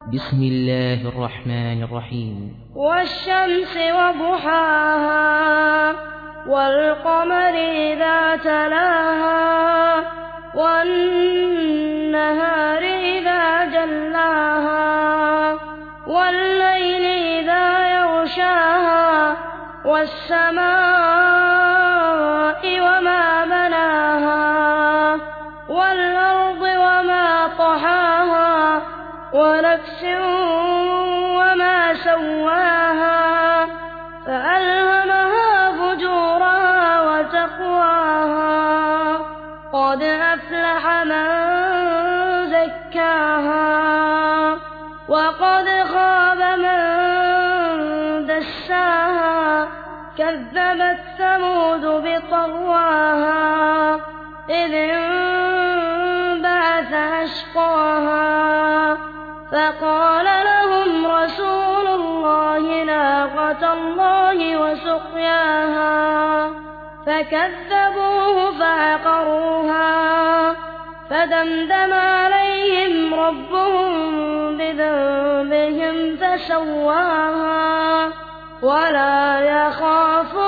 بسم الله الرحمن الرحيم. والشمس وضحاها والقمر إذا تلاها والنهار إذا جلاها والليل إذا يغشاها والسماء وما بناها والأرض وما طحاها ونفس وما سواها فألهمها فجورها وتقواها قد أفلح من زكاها وقد خاب من دساها كذبت ثمود بطغواها إذ انبعث أشقاها فقال لهم رسول الله ناقة الله وسقياها فكذبوه فعقروها فدمدم عليهم ربهم بذنبهم فسواها ولا يخاف